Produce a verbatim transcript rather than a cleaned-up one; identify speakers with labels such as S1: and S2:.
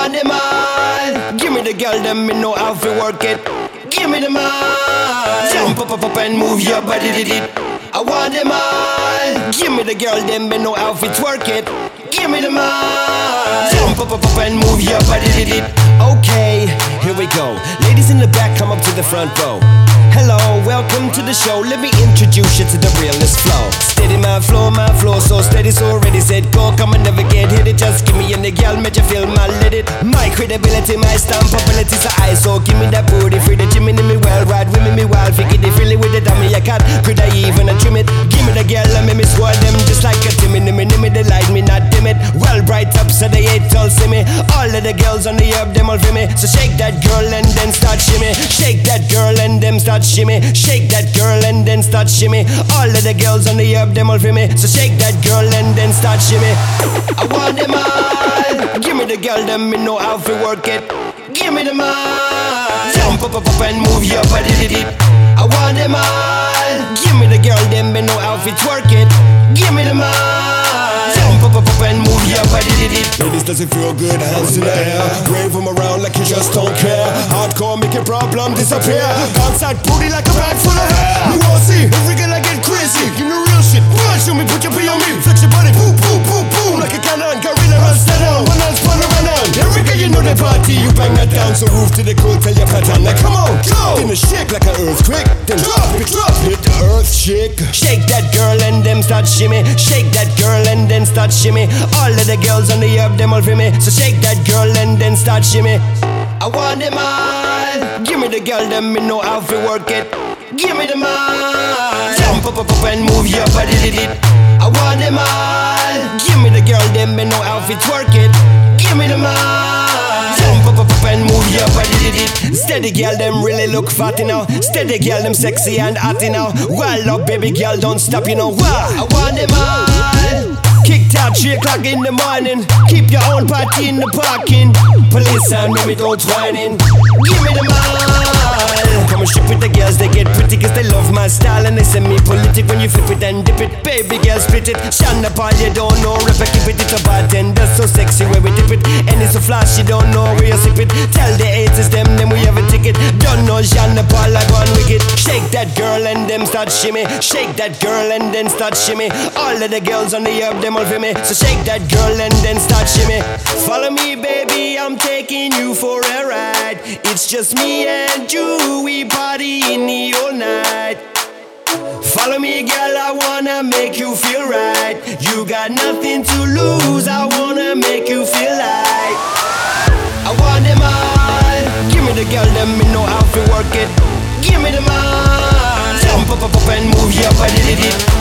S1: want them all. Give me the girl, them me know how to work it. Give me them all. Jump up, up, up and move your body, did it. I want them all. Give me the girl, them me know how to twerk it. Give me them all. Jump up, up, up and move your body, did it. Okay, here we go. Ladies in the back, come up to the front row. Hello, welcome to the show. Let me introduce you to the realest flow. Steady my flow, my flow so steady, so ready, set, go. Come and never get hit it. Just give me any girl, make you feel my lit it. My credibility, my stamp, ability, so I so give me that booty, free the Jimmy, me well, ride with me, me wild, figure they feel it with it. I mean, I can't, could I even trim it? Give me the girl, let me me swirl them just like a Timmy, me, me, they light me, not dim it. Well, bright up, so they ain't all see me. All of the girls on the up, them all feel me. So shake that girl and then start shimmy. Shake that girl and them start shimmy. Shake that girl and then start shimmy. All of the girls on the up, them all feel me. So shake that girl and then start shimmy. I want them all. Give me the girl, them me know how to work it. Give me them all. Jump up, up, up and move your body, did it. I want them all. Give me the girl, them me know how to twerk it. Give me them all. Jump up, up, up and move your body, did it.
S2: Ladies, does it feel good? Hands in the air. Wave them around like you just don't care. Hardcore, make your problem disappear. Outside booty like a bag full of hair. You won't see every girl I get crazy. Give me real shit. Punch on me, put your P on me. Flex your body, boom, boom, boom, boom. Like a cannon, gorilla, run stand down. One else, run around. Every girl you know the party, you bang that down. So roof to the cold, tell your pattern. Like come on, go. Then it shake like an earthquake. Then drop it, drop it, the earth shake.
S1: Shake that girl and them start shimmy. Shake that girl and then start shimmy. All of the girls on the up, them all feel me. So shake that girl and then start shimmy. I want them all. Give me the girl, them me know how to work it. Give me them all. Jump up, up, up and move your body, did it. I want them all. Give me the girl, them me know how to twerk it. Give me them all. Jump up, up, up and move your body, did it. Steady girl, them really look fatty now. Steady girl, them sexy and hotty now. Wild up, baby girl, don't stop, you know why. I want them all. Kicked out three o'clock in the morning. Keep your own party in the parking. Police and baby don't whining. Give me them all. Come and ship with the girls, they get pretty cause they love my style. And they send me politic when you flip it and dip it. Baby girl split it. Shine Paul, you don't know. Rip it, keep it, it's a bartender so sexy where we dip it. And it's so flash, you don't know where you sip it. Tell the haters them, then we have a ticket. Don't know Shine Paul, I gone wicked. Shake that girl and them start shimmy. Shake that girl and then start shimmy. All of the girls on the up, them all feel me. So shake that girl and then start shimmy. Follow me baby, I'm taking you for a ride. It's just me and you, we party in the all night. Follow me girl, I wanna make you feel right. You got nothing to lose, I wanna make you feel like I want them all. Give me the girl, them me know how to work it. Give me them all. Jump up, up, up and move your body, did it.